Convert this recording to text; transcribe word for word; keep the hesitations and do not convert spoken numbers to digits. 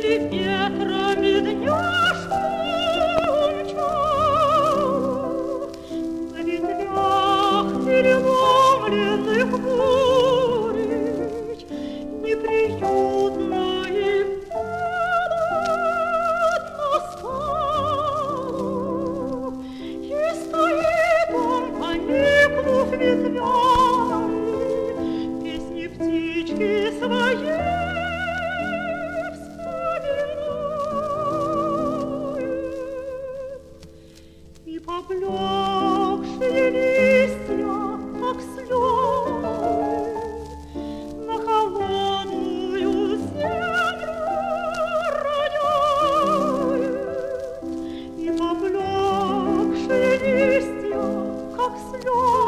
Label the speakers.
Speaker 1: или ветра бедняжку умчал, на ветвях переломленных бурей неприютно и холодно стало, и стоит он, поникнув ветвями, песни птички своей и поблекшие листья, как слезы, на холодную землю роняют. И поблекшие листья, как слезы,